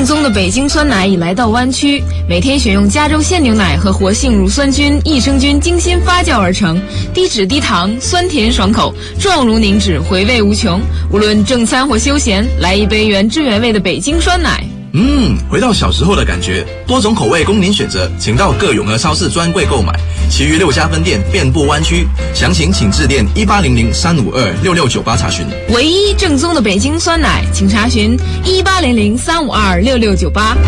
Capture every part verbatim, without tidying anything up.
宗的北京酸奶已来到湾区，每天选用加州鲜牛奶和活性乳酸菌、益生菌精心发酵而成，低脂低糖，酸甜爽口，状如凝脂，回味无穷。无论正餐或休闲，来一杯原汁原味的北京酸奶。 嗯，回到小时候的感觉，多种口味供您选择，请到各永和超市专柜购买，其余六家分店遍布湾区，详情请致电一八零零三五二六六九八查询。 唯一正宗的北京酸奶，请查询一八零零三五二六六九八。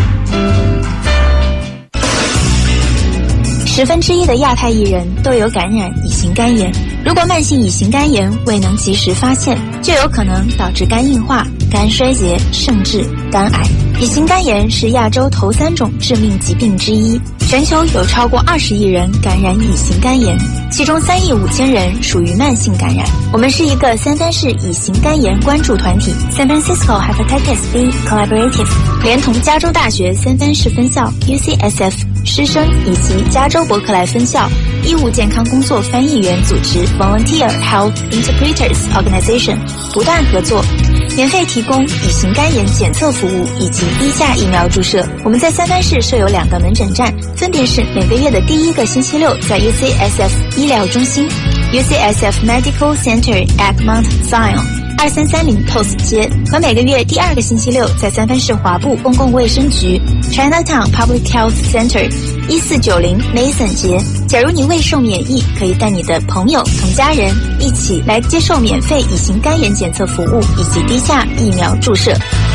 十分之一的亚太艺人都有感染乙型肝炎，如果慢性乙型肝炎未能及时发现，就有可能导致肝硬化、肝衰竭，甚至肝癌。乙型肝炎是亚洲头三种致命疾病之一，全球有超过二十亿人感染乙型肝炎，其中三亿五千人属于慢性感染。我们是一个三藩市乙型肝炎关注团体 San Francisco Hepatitis B Collaborative， 连同加州大学三藩市分校 U C S F 师生以及加州伯克莱分校医务健康工作翻译员组织 Volunteer Health Interpreters Organization 不断合作，免费提供乙型肝炎检测服务以及低价疫苗注射。我们在三藩市设有两个门诊站，分别是每个月的第一个星期六在 U C S F 医疗中心 U C S F Medical Center at Mount Zion二三三零 Post 街，和每个月第二个星期六在三藩市华埠公共卫生局 Chinatown Public Health Center一四九零 Mason 街。假如你未受免疫，可以带你的朋友同家人一起来接受免费乙型肝炎检测服务以及低价疫苗注射。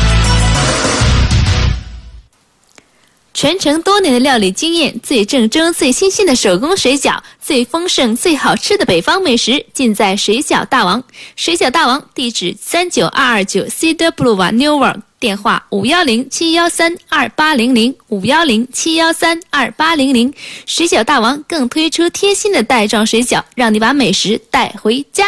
传承多年的料理经验，最正宗最新鲜的手工水饺，最丰盛最好吃的北方美食，尽在水饺大王。水饺大王地址三九二二九 Cedar Boulevard Newark， 电话五一零七一三二八零零 五一零七一三二八零零。水饺大王更推出贴心的袋装水饺，让你把美食带回家。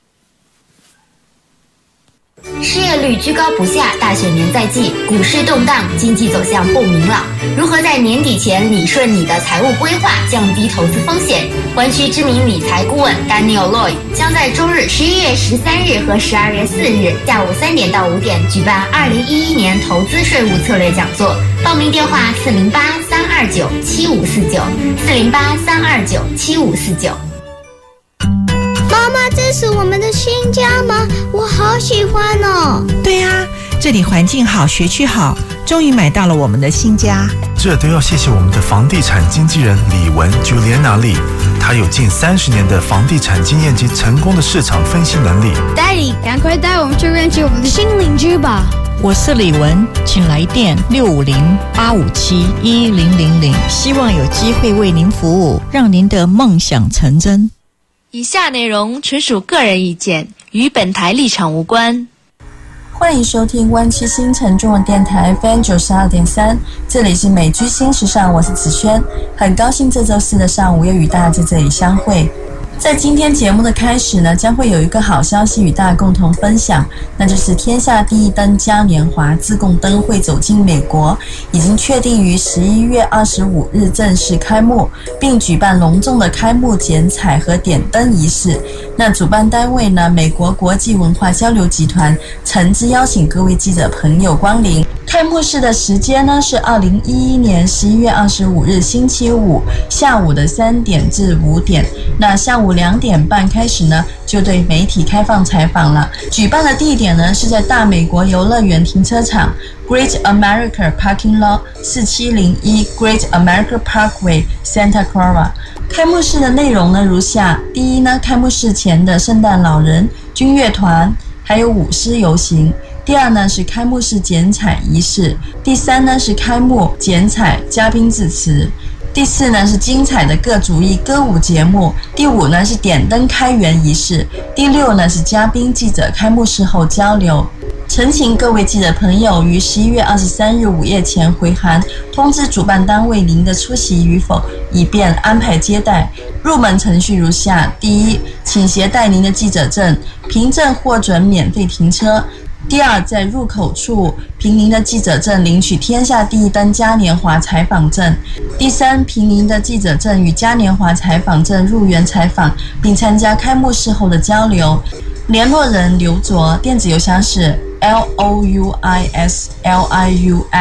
失业率居高不下，大选年在即，股市动荡，经济走向不明朗。如何在年底前理顺你的财务规划，降低投资风险？湾区知名理财顾问 Daniel Lloyd 将在周日十一月十三日和十二月四日下午三点到五点举办二零一一年投资税务策略讲座。报名电话四零八三二九七五四九四零八三二九七五四九。 妈妈，这是我们的新家吗？我好喜欢哦。 对啊，这里环境好，学区好，终于买到了我们的新家。 这都要谢谢我们的房地产经纪人李文 Juliana Lee， 她有近三十年的房地产经验及成功的市场分析能力。 Daddy， 赶快带我们去认识我们的新邻居吧。 我是李文，请来电六五零八五七一零零零，希望有机会为您服务，让您的梦想成真。 以下内容纯属个人意见，与本台立场无关。 欢迎收听湾区新城中文电台 F M 九十二点三，这里是美居新时尚，我是子轩，很高兴这周四的上午又与大家在这里相会。在今天节目的开始呢，将会有一个好消息与大家共同分享，那就是天下第一灯嘉年华自贡灯会走进美国，已经确定于十一月二十五日正式开幕，并举办隆重的开幕剪彩和点灯仪式。那主办单位呢，美国国际文化交流集团诚挚邀请各位记者朋友光临。开幕式的时间呢是二零一一年十一月二十五日星期五下午的三点至五点。那下午两点半开始呢，就对媒体开放采访了。举办的地点呢是在大美国游乐园停车场 Great America Parking Lot 四七零一 Great America Parkway Santa Clara。开幕式的内容呢如下：第一呢，开幕式前的圣诞老人、军乐团还有舞狮游行。第二呢是开幕式剪彩仪式，第三呢是开幕剪彩嘉宾致辞，第四呢是精彩的各族裔歌舞节目，第五呢是点灯开园仪式，第六呢是嘉宾记者开幕式后交流。诚请各位记者朋友于十一月二十三日午夜前回函通知主办单位您的出席与否，以便安排接待。入门程序如下：第一，请携带您的记者证，凭证获准免费停车。第二，在入口处凭您的记者证领取天下第一灯嘉年华采访证。第三，凭您的记者证与嘉年华采访证入园采访，并参加开幕式后的交流。联络人刘卓，电子邮箱是 l o u i s l i u at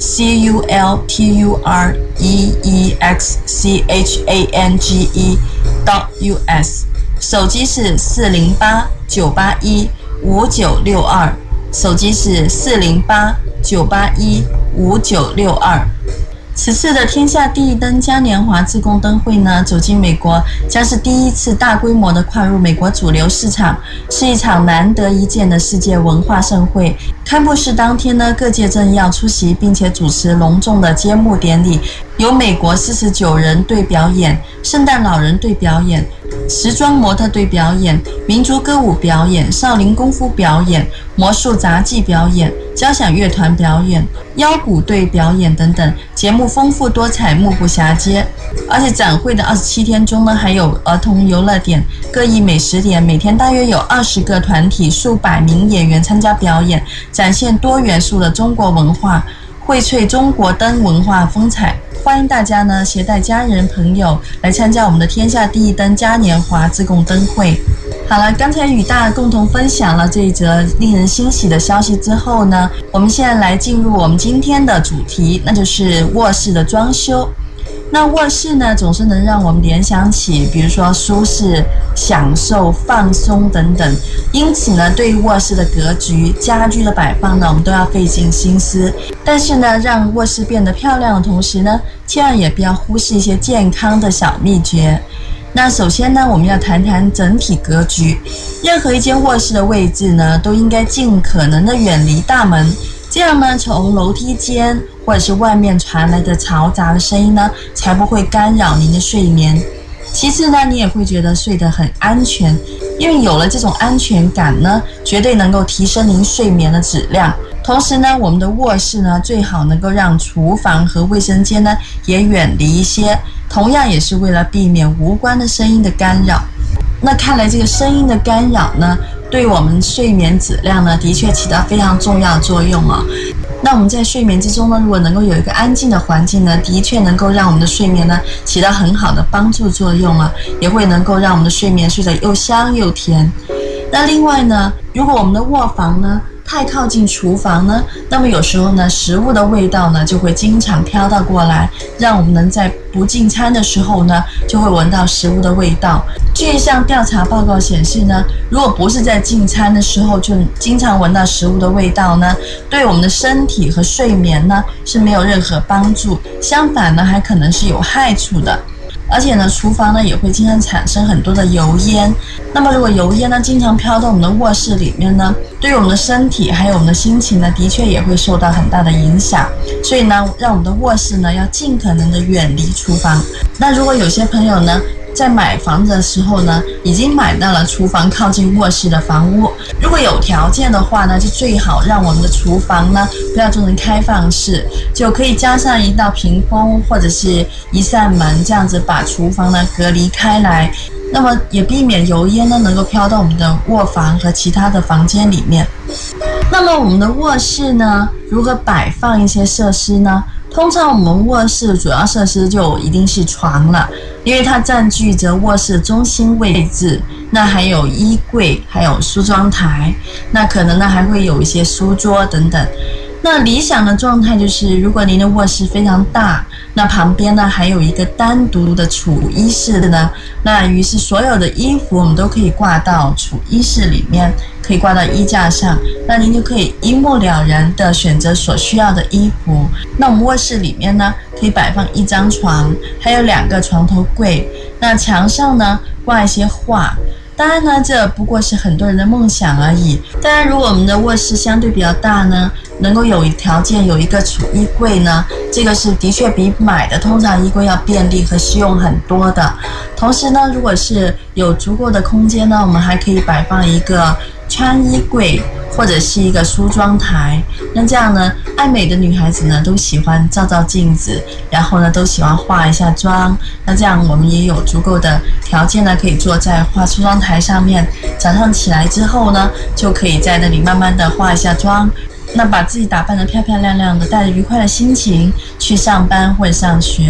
C U L T U R E E X C H A N G E dot U S， 手机是四零八九八一五九六二，手机是四零八九八一五九六二。此次的天下第一灯嘉年华自贡灯会呢，走进美国将是第一次大规模的跨入美国主流市场，是一场难得一见的世界文化盛会。开幕式当天呢，各界政要出席，并且主持隆重的揭幕典礼，由美国四十九人队表演，圣诞老人队表演，时装模特队表演，民族歌舞表演，少林功夫表演，魔术杂技表演，交响乐团表演，腰鼓队表演等等，节目丰富多彩，目不暇接。而且展会的二十七天中呢，还有儿童游乐点、各异美食点，每天大约有二十个团体、数百名演员参加表演，展现多元素的中国文化，荟萃中国灯文化风采。欢迎大家呢携带家人朋友来参加我们的天下第一灯嘉年华自贡灯会。好了，刚才与大家共同分享了这一则令人欣喜的消息之后呢，我们现在来进入我们今天的主题，那就是卧室的装修。那卧室呢，总是能让我们联想起，比如说舒适、享受、放松等等。因此呢，对于卧室的格局、家居的摆放呢，我们都要费尽心思。但是呢，让卧室变得漂亮的同时呢，千万也不要忽视一些健康的小秘诀。那首先呢，我们要谈谈整体格局。任何一间卧室的位置呢，都应该尽可能的远离大门。这样呢，从楼梯间或者是外面传来的嘈杂的声音呢，才不会干扰您的睡眠。其次呢，你也会觉得睡得很安全，因为有了这种安全感呢，绝对能够提升您睡眠的质量。同时呢，我们的卧室呢，最好能够让厨房和卫生间呢也远离一些，同样也是为了避免无关的声音的干扰。那看来这个声音的干扰呢，对我们睡眠质量呢，的确起到非常重要的作用哦。那我们在睡眠之中呢，如果能够有一个安静的环境呢，的确能够让我们的睡眠呢起到很好的帮助作用啊，也会能够让我们的睡眠睡得又香又甜。那另外呢，如果我们的卧房呢太靠近厨房呢，那么有时候呢，食物的味道呢就会经常飘到过来，让我们能在不进餐的时候呢，就会闻到食物的味道。据一项调查报告显示呢，如果不是在进餐的时候就经常闻到食物的味道呢，对我们的身体和睡眠呢是没有任何帮助，相反呢，还可能是有害处的。而且呢，厨房呢也会经常产生很多的油烟。那么如果油烟呢经常飘到我们的卧室里面呢，对于我们的身体还有我们的心情呢，的确也会受到很大的影响。所以呢，让我们的卧室呢要尽可能的远离厨房。那如果有些朋友呢在买房子的时候呢，已经买到了厨房靠近卧室的房屋，如果有条件的话呢，就最好让我们的厨房呢不要做成开放式，就可以加上一道屏风或者是一扇门，这样子把厨房呢隔离开来，那么也避免油烟呢能够飘到我们的卧房和其他的房间里面。那么我们的卧室呢，如何摆放一些设施呢？通常我们卧室主要设施就一定是床了，因为它占据着卧室中心位置。那还有衣柜，还有梳妆台，那可能呢还会有一些书桌等等。那理想的状态就是，如果您的卧室非常大，那旁边呢还有一个单独的储衣室呢，那于是所有的衣服我们都可以挂到储衣室里面，可以挂到衣架上，那您就可以一目了然的选择所需要的衣服。那我们卧室里面呢，可以摆放一张床，还有两个床头柜，那墙上呢挂一些画。当然呢，这不过是很多人的梦想而已。当然，如果我们的卧室相对比较大呢，能够有条件有一个储衣柜呢，这个是的确比买的通常衣柜要便利和实用很多的。同时呢，如果是有足够的空间呢，我们还可以摆放一个穿衣柜或者是一个梳妆台。那这样呢，爱美的女孩子呢都喜欢照照镜子，然后呢都喜欢化一下妆。那这样我们也有足够的条件呢，可以坐在化梳妆台上面，早上起来之后呢，就可以在那里慢慢的化一下妆，那把自己打扮得漂漂亮亮的，带着愉快的心情去上班或者上学。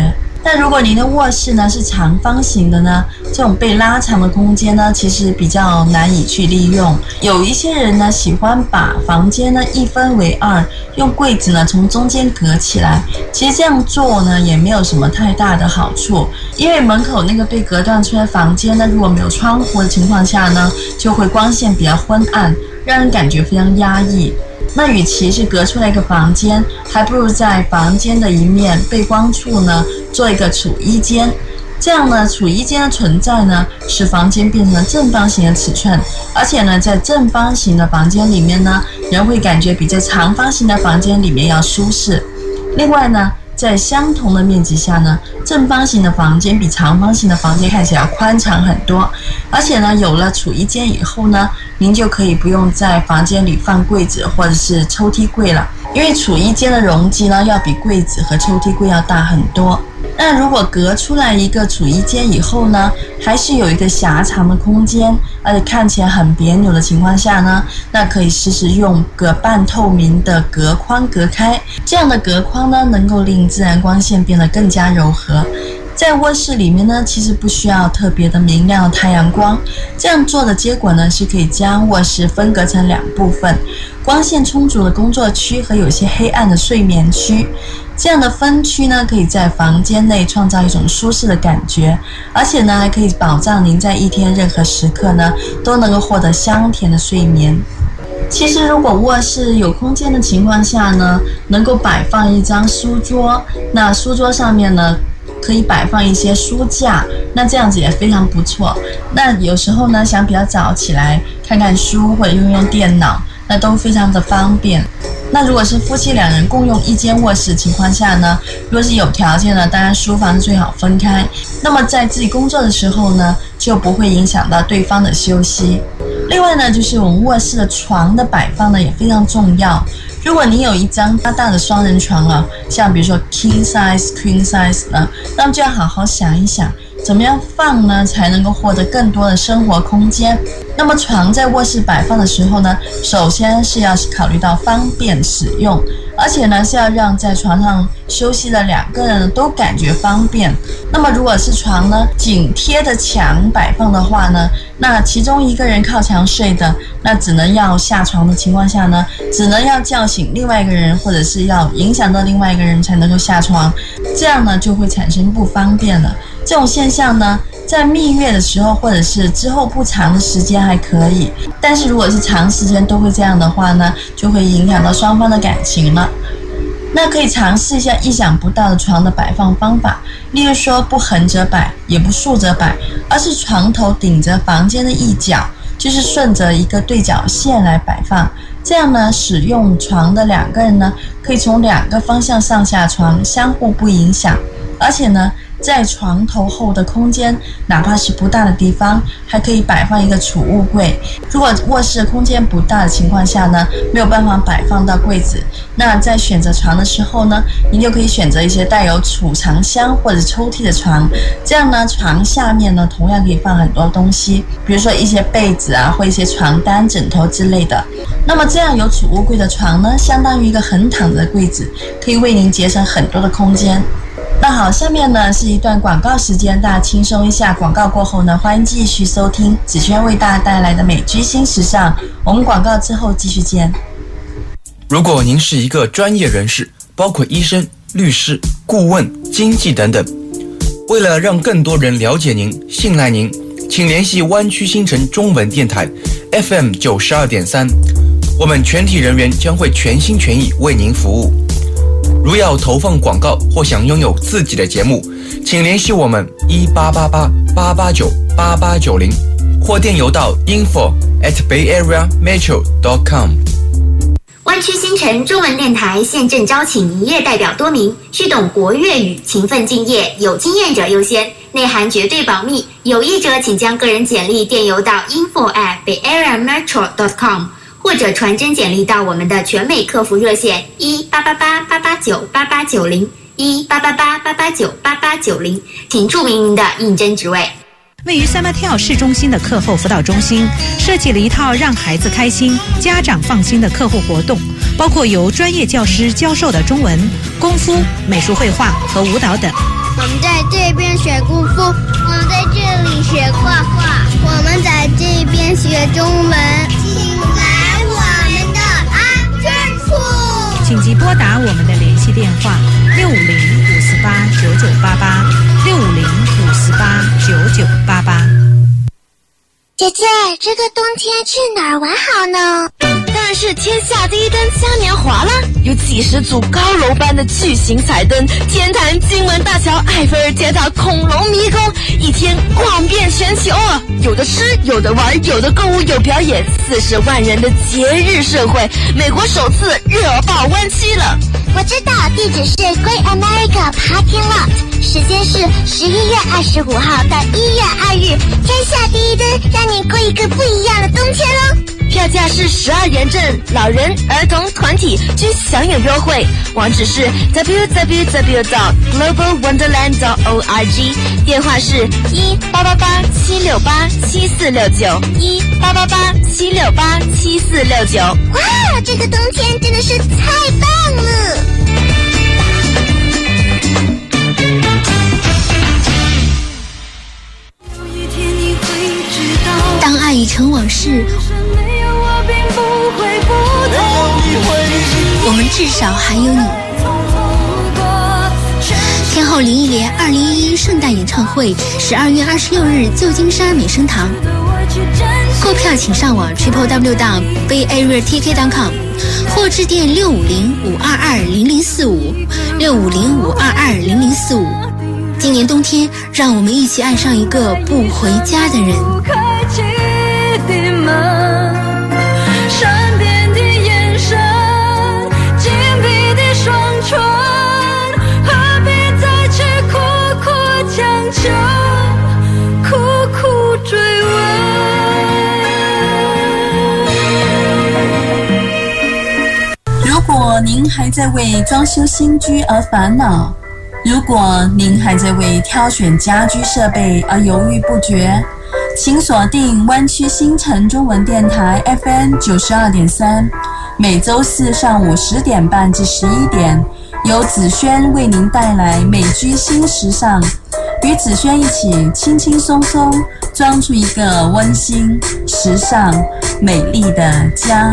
但如果您的卧室呢是长方形的呢，这种被拉长的空间呢，其实比较难以去利用。有一些人呢喜欢把房间呢一分为二，用柜子呢从中间隔起来。其实这样做呢也没有什么太大的好处，因为门口那个被隔断出来的房间呢，如果没有窗户的情况下呢，就会光线比较昏暗，让人感觉非常压抑。那与其是隔出来一个房间，还不如在房间的一面背光处呢做一个储衣间。这样呢，储衣间的存在呢，使房间变成了正方形的尺寸，而且呢，在正方形的房间里面呢，人会感觉比在长方形的房间里面要舒适。另外呢，在相同的面积下呢，正方形的房间比长方形的房间看起来要宽敞很多。而且呢，有了储衣间以后呢，您就可以不用在房间里放柜子或者是抽屉柜了，因为储衣间的容积呢，要比柜子和抽屉柜要大很多。那如果隔出来一个储衣间以后呢，还是有一个狭长的空间，而且看起来很别扭的情况下呢，那可以试试用个半透明的隔框隔开。这样的隔框呢，能够令自然光线变得更加柔和。在卧室里面呢，其实不需要特别的明亮的太阳光。这样做的结果呢，是可以将卧室分隔成两部分，光线充足的工作区和有些黑暗的睡眠区。这样的分区呢，可以在房间内创造一种舒适的感觉，而且呢，还可以保障您在一天任何时刻呢，都能够获得香甜的睡眠。其实如果卧室有空间的情况下呢，能够摆放一张书桌，那书桌上面呢，可以摆放一些书架，那这样子也非常不错。那有时候呢，想比较早起来看看书或者用用电脑，那都非常的方便。那如果是夫妻两人共用一间卧室情况下呢，如果是有条件呢，当然书房最好分开。那么在自己工作的时候呢，就不会影响到对方的休息。另外呢，就是我们卧室的床的摆放呢也非常重要。如果你有一张大大的双人床啊，像比如说 king size、queen size 呢，那么就要好好想一想，怎么样放呢，才能够获得更多的生活空间。那么床在卧室摆放的时候呢，首先是要考虑到方便使用，而且呢是要让在床上休息的两个人都感觉方便。那么如果是床呢紧贴着墙摆放的话呢，那其中一个人靠墙睡的，那只能要下床的情况下呢，只能要叫醒另外一个人，或者是要影响到另外一个人才能够下床，这样呢就会产生不方便了。这种现象呢，在蜜月的时候或者是之后不长的时间还可以，但是如果是长时间都会这样的话呢，就会影响到双方的感情了。那可以尝试一下意想不到的床的摆放方法，例如说不横着摆，也不竖着摆，而是床头顶着房间的一角，就是顺着一个对角线来摆放。这样呢，使用床的两个人呢，可以从两个方向上下床，相互不影响。而且呢，在床头后的空间，哪怕是不大的地方，还可以摆放一个储物柜。如果卧室空间不大的情况下呢，没有办法摆放到柜子，那在选择床的时候呢，您就可以选择一些带有储藏箱或者抽屉的床。这样呢，床下面呢，同样可以放很多东西，比如说一些被子啊，或一些床单、枕头之类的。那么这样有储物柜的床呢，相当于一个横躺的柜子，可以为您节省很多的空间。那好，下面呢是一段广告时间，大家轻松一下。广告过后呢，欢迎继续收听子轩为大家带来的美居新时尚。我们广告之后继续见。 如果您是一个专业人士，包括医生、律师、顾问、经纪等等，为了让更多人了解您、信赖您，请联系湾区新城中文电台 F M 九十二点三，我们全体人员将会全心全意为您服务。如要投放广告或想拥有自己的节目，请联系我们一八八八八八九八八九零，或电邮到 info at bayareametro dot com。 湾区新城中文电台现正招请营业代表多名，须懂国粤语，勤奋敬业，有经验者优先，内涵绝对保密。有意者请将个人简历电邮到 info at bayareametro dot com。或者传真简历到我们的全美客服热线一八八八八八九八八九零一八八八八八九八八九零，请注明您的应征职位。 位于三马跳市中心的课后辅导中心设计了一套让孩子开心、家长放心的课后活动，包括由专业教师教授的中文、功夫、美术绘画和舞蹈等。 我们在这边学功夫，我们在这里学画画，我们在这边学中文。请来我们的安全处。 紧急拨打我们的联系电话六五零五四八九九八八六五零五四八九九八八。 姐姐，这个冬天去哪儿玩好呢？ 当然是天下第一灯嘉年华啦！有几十组高楼般的巨型彩灯，天坛、金门大桥、埃菲尔铁塔、恐龙迷宫，一天逛遍全球啊！有的吃，有的玩，有的购物，有表演，四十万人的节日盛会，美国首次热爆湾区了。 我知道，地址是 Great America Parking Lot， 时间是十一月二十五号到一月二日，天下第一灯，让你过一个不一样的冬天哦！ 票价是十二元正，老人、儿童、团体均享有优惠。网址是 w w w dot global wonderland dot org， 电话是一八八八七六八七四六九一八八八七六八七四六九。 哇，这个冬天真的是太棒了！ 当爱已成往事，我们至少还有你。天后林忆莲二零一一圣诞演唱会，十二月二十六日旧金山美声堂。购票请上网 triple w dot bay area t k dot com 或致电六五零五二二零零四五六五零五二二零零四五。今年冬天，让我们一起爱上一个不回家的人。 闪电的眼神，紧闭的双唇，何必再去苦苦强求，苦苦追问。 如果您还在为装修新居而烦恼，如果您还在为挑选家居设备而犹豫不决，请锁定湾区新城中文电台 F M 九十二点三，每周四上午十点半至十一点，由子轩为您带来美居新时尚，与子轩一起轻轻松松装出一个温馨、时尚、美丽的家。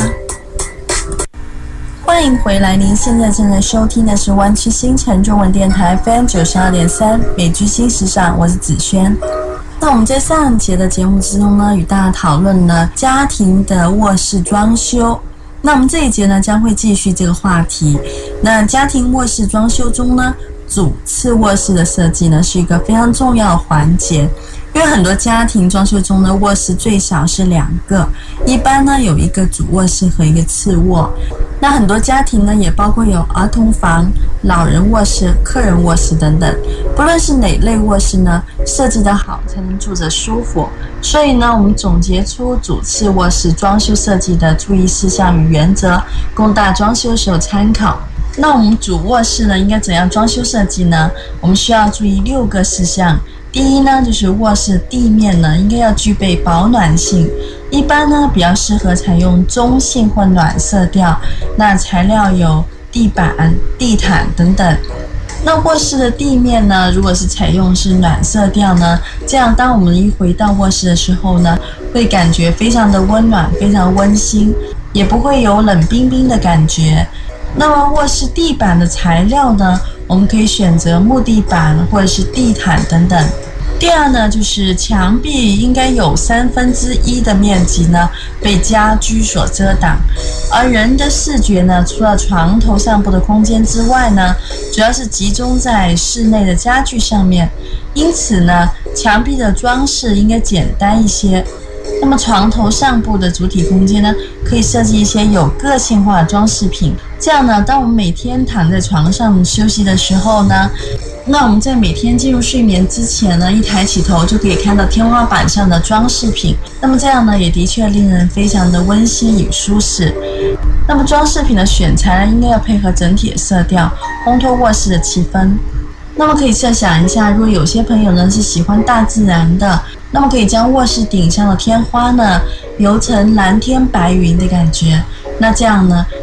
欢迎回来，您现在正在收听的是湾区新城中文电台 F M 九十二点三，美居新时尚，我是子轩。那我们在上节的节目之中呢，与大家讨论了家庭的卧室装修。那我们这一节呢，将会继续这个话题。那家庭卧室装修中呢，主次卧室的设计呢，是一个非常重要的环节。因为很多家庭装修中呢，卧室最少是两个，一般呢有一个主卧室和一个次卧。那很多家庭呢，也包括有儿童房、老人卧室、客人卧室等等。不论是哪类卧室呢，设计得好才能住着舒服。所以呢，我们总结出主次卧室装修设计的注意事项与原则，供大家装修时候参考。那我们主卧室呢，应该怎样装修设计呢？我们需要注意六个事项。第一呢，就是卧室地面呢应该要具备保暖性，一般呢比较适合采用中性或暖色调，那材料有地板、地毯等等。那卧室的地面呢，如果是采用是暖色调呢，这样当我们一回到卧室的时候呢，会感觉非常的温暖，非常温馨，也不会有冷冰冰的感觉。那么卧室地板的材料呢，我们可以选择木地板或者是地毯等等。第二呢，就是墙壁应该有三分之一的面积呢被家居所遮挡，而人的视觉呢，除了床头上部的空间之外呢，主要是集中在室内的家具上面，因此呢，墙壁的装饰应该简单一些。那么床头上部的主体空间呢，可以设计一些有个性化的装饰品。这样呢，当我们每天躺在床上休息的时候呢，那我们在每天进入睡眠之前呢，一抬起头就可以看到天花板上的装饰品。那么这样呢，也的确令人非常的温馨与舒适。那么装饰品的选材呢，应该要配合整体的色调，烘托卧室的气氛。那么可以设想一下，如果有些朋友呢是喜欢大自然的，那么可以将卧室顶上的天花呢油成蓝天白云的感觉，那这样呢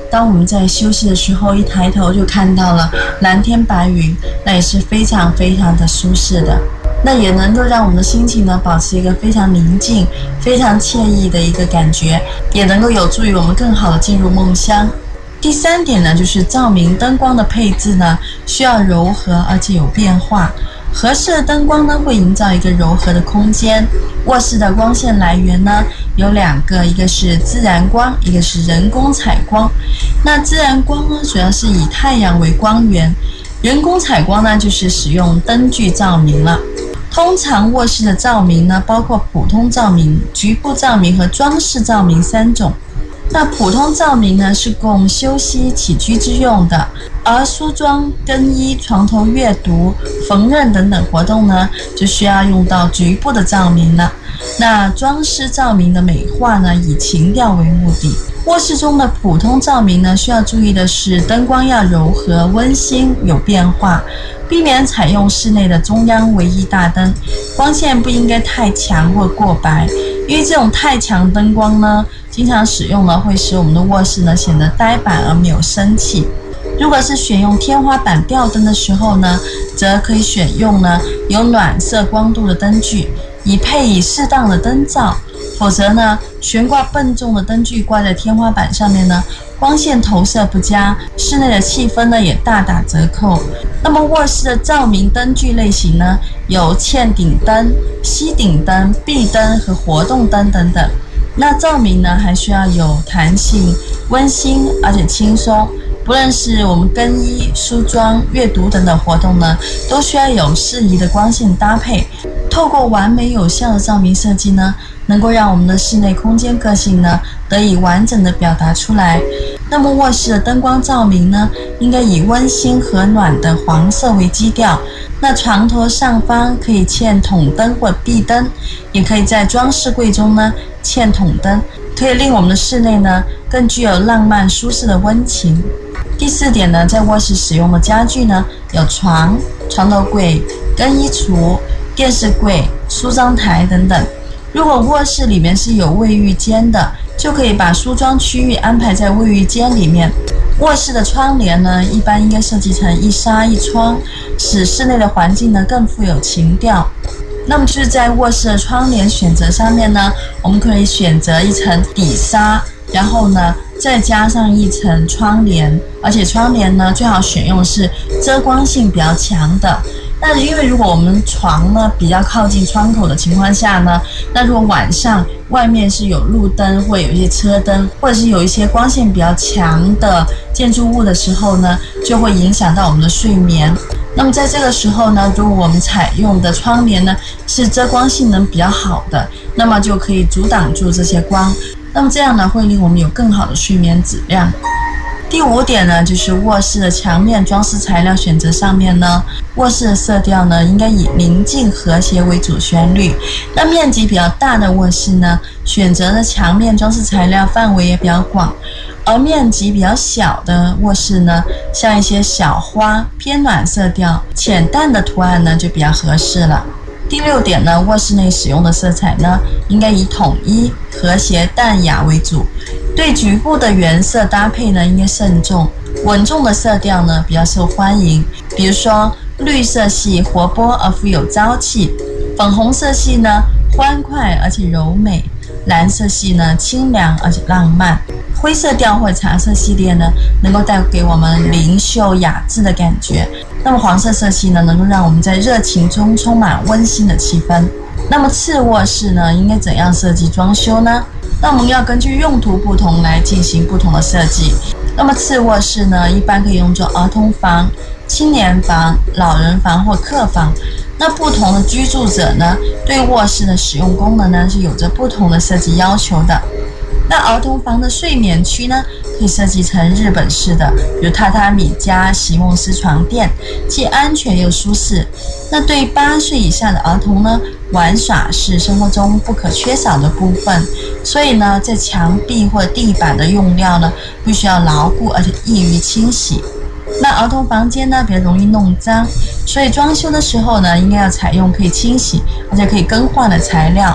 当我们在休息的时候，一抬头就看到了蓝天白云，那也是非常非常的舒适的。那也能够让我们的心情呢保持一个非常宁静、非常惬意的一个感觉，也能够有助于我们更好的进入梦乡。第三点呢，就是照明灯光的配置呢需要柔和而且有变化。合适的灯光呢会营造一个柔和的空间。卧室的光线来源呢有两个，一个是自然光，一个是人工采光。那自然光呢主要是以太阳为光源，人工采光呢就是使用灯具照明了。通常卧室的照明呢包括普通照明、局部照明和装饰照明三种。那普通照明呢是供休息起居之用的，而梳妆、更衣、床头阅读、缝纫等等活动呢就需要用到局部的照明了。那装饰照明的美化呢以情调为目的。卧室中的普通照明呢需要注意的是灯光要柔和、温馨、有变化，避免采用室内的中央唯一大灯，光线不应该太强或过白，因为这种太强灯光呢经常使用呢会使我们的卧室呢显得呆板而没有生气。如果是选用天花板吊灯的时候呢，则可以选用呢有暖色光度的灯具，以配以适当的灯罩。否则呢，悬挂笨重的灯具挂在天花板上面呢，光线投射不佳，室内的气氛呢也大打折扣。那么卧室的照明灯具类型呢，有嵌顶灯、吸顶灯、壁灯和活动灯等等。那照明呢，还需要有弹性、温馨而且轻松。不论是我们更衣、梳妆、阅读等等活动呢，都需要有适宜的光线搭配。透过完美有效的照明设计呢，能够让我们的室内空间个性呢得以完整的表达出来。那么卧室的灯光照明呢，应该以温馨和暖的黄色为基调。那床头上方可以嵌筒灯或壁灯，也可以在装饰柜中呢嵌筒灯，可以令我们的室内呢更具有浪漫舒适的温情。第四点呢，在卧室使用的家具呢有床、床头柜、更衣橱、电视柜、梳妆台等等。如果卧室里面是有卫浴间的，就可以把梳妆区域安排在卫浴间里面。卧室的窗帘呢，一般应该设计成一纱一窗，使室内的环境呢更富有情调。那么就是在卧室的窗帘选择上面呢，我们可以选择一层底纱，然后呢再加上一层窗帘，而且窗帘呢最好选用是遮光性比较强的。那因为如果我们床呢比较靠近窗口的情况下呢，那如果晚上外面是有路灯或有一些车灯，或者是有一些光线比较强的建筑物的时候呢，就会影响到我们的睡眠。那么在这个时候呢，如果我们采用的窗帘呢是遮光性能比较好的，那么就可以阻挡住这些光，那么这样呢会令我们有更好的睡眠质量。第五点呢，就是卧室的墙面装饰材料选择上面呢，卧室的色调呢应该以宁静和谐为主旋律。那面积比较大的卧室呢，选择的墙面装饰材料范围也比较广，而面积比较小的卧室呢，像一些小花、偏暖色调、浅淡的图案呢就比较合适了。第六点呢，卧室内使用的色彩呢，应该以统一、和谐、淡雅为主。对局部的原色搭配呢，应该慎重。稳重的色调呢，比较受欢迎。比如说，绿色系活泼而富有朝气，粉红色系呢欢快而且柔美，蓝色系呢清凉而且浪漫。灰色调或茶色系列呢，能够带给我们灵秀雅致的感觉。那么黄色色系呢，能够让我们在热情中充满温馨的气氛。那么次卧室呢，应该怎样设计装修呢？那我们要根据用途不同来进行不同的设计。那么次卧室呢，一般可以用作儿童房、青年房、老人房或客房。那不同的居住者呢，对卧室的使用功能呢，是有着不同的设计要求的。那儿童房的睡眠区呢，可以设计成日本式的，有榻榻米加席梦思床垫，既安全又舒适。那对八岁以下的儿童呢，玩耍是生活中不可缺少的部分，所以呢，在墙壁或地板的用料呢，必须要牢固而且易于清洗。那儿童房间呢，比较容易弄脏，所以装修的时候呢，应该要采用可以清洗而且可以更换的材料。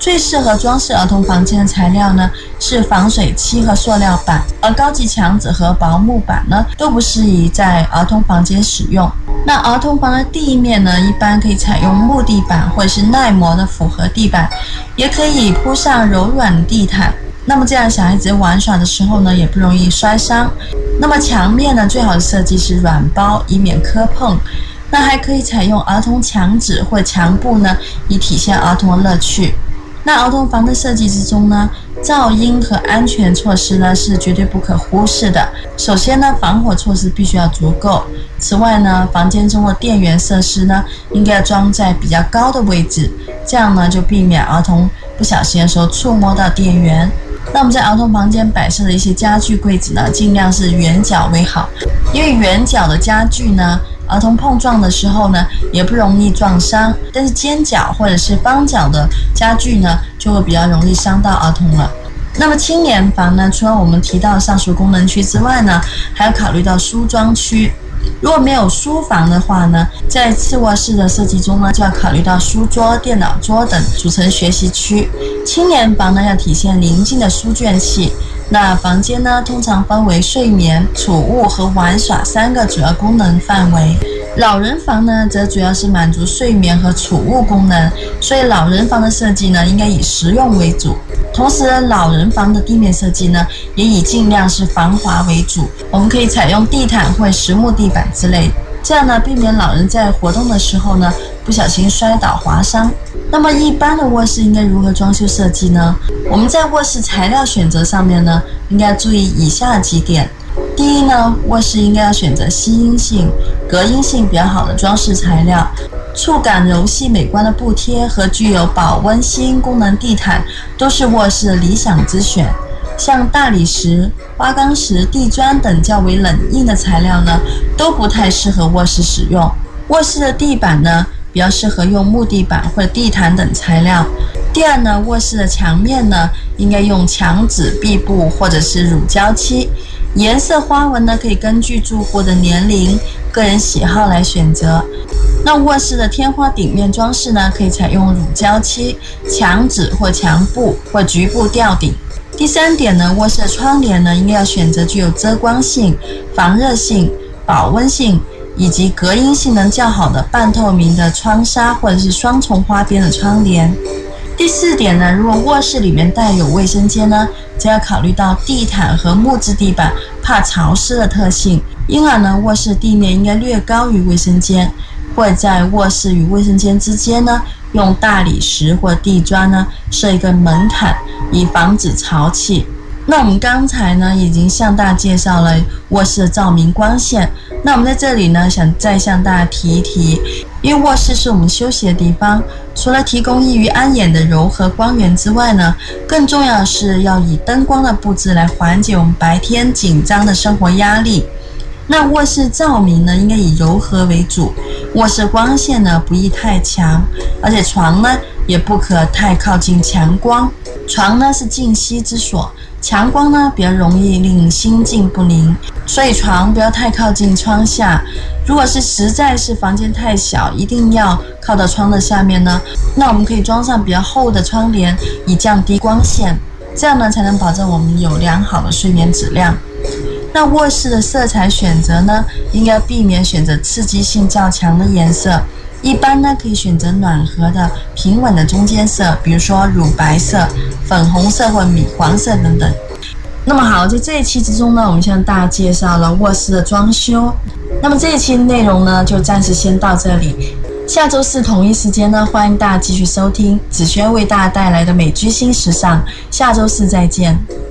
最适合装饰儿童房间的材料呢是防水漆和塑料板，而高级墙纸和薄木板呢都不适宜在儿童房间使用。那儿童房的地面呢，一般可以采用木地板或者是耐磨的复合地板，也可以铺上柔软的地毯。那么这样小孩子玩耍的时候呢，也不容易摔伤。那么墙面呢，最好的设计是软包，以免磕碰。那还可以采用儿童墙纸或墙布呢，以体现儿童的乐趣。那儿童房的设计之中呢，噪音和安全措施呢是绝对不可忽视的。首先呢，防火措施必须要足够。此外呢，房间中的电源设施呢，应该装在比较高的位置，这样呢就避免儿童不小心的时候触摸到电源。那我们在儿童房间摆设的一些家具柜子呢，尽量是圆角为好，因为圆角的家具呢，儿童碰撞的时候呢，也不容易撞伤，但是尖角或者是方角的家具呢，就会比较容易伤到儿童了。那么青年房呢，除了我们提到上述功能区之外呢，还要考虑到梳妆区。如果没有书房的话呢，在次卧室的设计中呢，就要考虑到书桌、电脑桌等组成学习区。青年房呢，要体现宁静的书卷气。那房间呢，通常分为睡眠、储物和玩耍三个主要功能范围。老人房呢，则主要是满足睡眠和储物功能，所以老人房的设计呢，应该以实用为主。同时，老人房的地面设计呢，也以尽量是防滑为主。我们可以采用地毯或实木地板之类，这样呢，避免老人在活动的时候呢，不小心摔倒划伤。那么一般的卧室应该如何装修设计呢？我们在卧室材料选择上面呢，应该注意以下几点。第一呢，卧室应该要选择吸音性、隔音性比较好的装饰材料，触感柔细美观的布贴和具有保温吸音功能地毯都是卧室的理想之选。像大理石、花岗石、地砖等较为冷硬的材料呢，都不太适合卧室使用。卧室的地板呢，比较适合用木地板或者地毯等材料。第二呢，卧室的墙面呢，应该用墙纸、壁布或者是乳胶漆。颜色花纹呢，可以根据住户的年龄、个人喜好来选择。那卧室的天花顶面装饰呢，可以采用乳胶漆、墙纸或墙布或局部吊顶。第三点呢，卧室的窗帘呢，应该要选择具有遮光性、防热性、保温性以及隔音性能较好的半透明的窗纱或者是双重花边的窗帘。第四点呢，如果卧室里面带有卫生间呢，就要考虑到地毯和木质地板怕潮湿的特性，因而呢，卧室地面应该略高于卫生间，或者在卧室与卫生间之间呢，用大理石或地砖呢设一个门槛，以防止潮气。那我们刚才呢已经向大家介绍了卧室的照明光线，那我们在这里呢想再向大家提一提，因为卧室是我们休息的地方，除了提供易于安眼的柔和光源之外呢，更重要的是要以灯光的布置来缓解我们白天紧张的生活压力。那卧室照明呢，应该以柔和为主，卧室光线呢不宜太强，而且床呢也不可太靠近强光。床呢是静息之所，强光呢比较容易令心静不宁，所以床不要太靠近窗下。如果是实在是房间太小，一定要靠到窗的下面呢，那我们可以装上比较厚的窗帘，以降低光线，这样呢才能保证我们有良好的睡眠质量。那卧室的色彩选择呢，应该避免选择刺激性较强的颜色，一般呢可以选择暖和的平稳的中间色，比如说乳白色、粉红色或米黄色等等。那么好，在这一期之中呢，我们向大家介绍了卧室的装修。那么这一期内容呢，就暂时先到这里。下周四同一时间呢，欢迎大家继续收听子轩为大家带来的美居新时尚。下周四再见。